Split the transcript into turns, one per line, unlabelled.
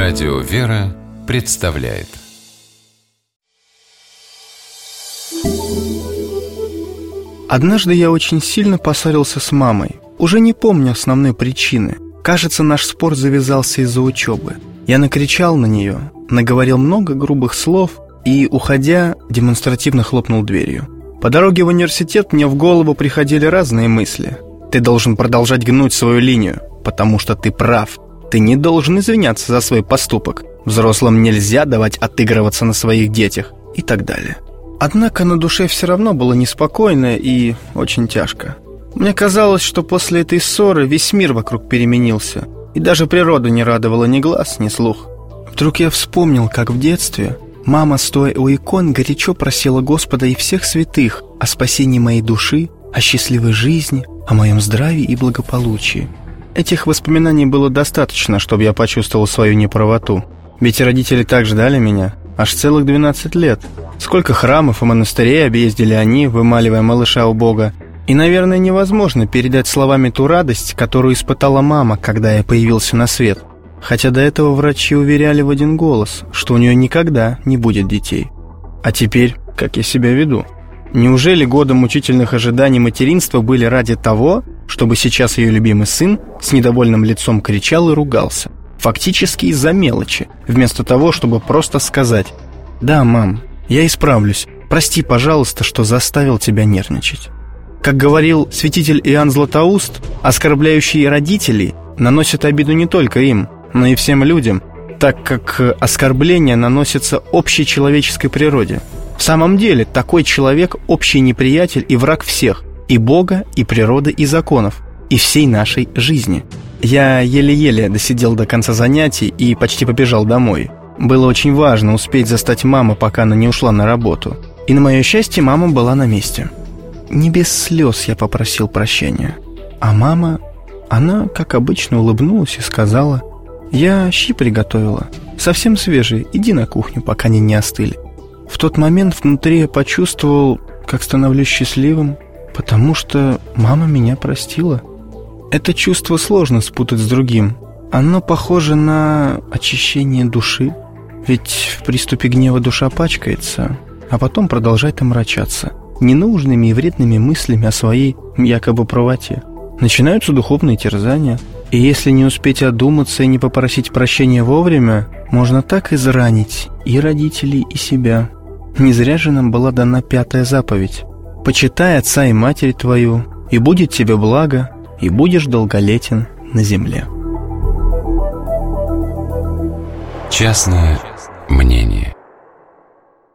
Радио «Вера» представляет.
Однажды я очень сильно поссорился с мамой. Уже не помню основной причины. Кажется, наш спор завязался из-за учебы. Я накричал на нее, наговорил много грубых слов и, уходя, демонстративно хлопнул дверью. По дороге в университет мне в голову приходили разные мысли. Ты должен продолжать гнуть свою линию, потому что ты прав. Ты не должен извиняться за свой поступок. Взрослым нельзя давать отыгрываться на своих детях и так далее. Однако на душе все равно было неспокойно и очень тяжко. Мне казалось, что после этой ссоры весь мир вокруг переменился, и даже природа не радовала ни глаз, ни слух. Вдруг я вспомнил, как в детстве мама, стоя у икон, горячо просила Господа и всех святых о спасении моей души, о счастливой жизни, о моем здравии и благополучии. Этих воспоминаний было достаточно, чтобы я почувствовал свою неправоту. Ведь родители так ждали меня аж целых 12 лет. Сколько храмов и монастырей объездили они, вымаливая малыша у Бога. И, наверное, невозможно передать словами ту радость, которую испытала мама, когда я появился на свет. Хотя до этого врачи уверяли в один голос, что у нее никогда не будет детей. А теперь, как я себя веду? Неужели годы мучительных ожиданий материнства были ради того, чтобы сейчас ее любимый сын с недовольным лицом кричал и ругался? Фактически из-за мелочи, вместо того, чтобы просто сказать: «Да, мам, я исправлюсь. Прости, пожалуйста, что заставил тебя нервничать». Как говорил святитель Иоанн Златоуст, оскорбляющие родителей наносят обиду не только им, но и всем людям, так как оскорбление наносится общей человеческой природе. В самом деле, такой человек – общий неприятель и враг всех – и Бога, и природы, и законов, и всей нашей жизни. Я еле-еле досидел до конца занятий и почти побежал домой. Было очень важно успеть застать маму, пока она не ушла на работу. И на мое счастье, мама была на месте. Не без слез я попросил прощения. А мама, она, как обычно, улыбнулась и сказала: «Я щи приготовила, совсем свежие, иди на кухню, пока они не остыли». В тот момент внутри я почувствовал, как становлюсь счастливым, потому что мама меня простила. Это чувство сложно спутать с другим. Оно похоже на очищение души. Ведь в приступе гнева душа пачкается, а потом продолжает омрачаться ненужными и вредными мыслями о своей якобы правоте. Начинаются духовные терзания, и если не успеть одуматься и не попросить прощения вовремя, можно так изранить и родителей, и себя. Не зря же нам была дана 5-я заповедь: «Почитай отца и матерь твою, и будет тебе благо, и будешь долголетен на земле».
Частное мнение.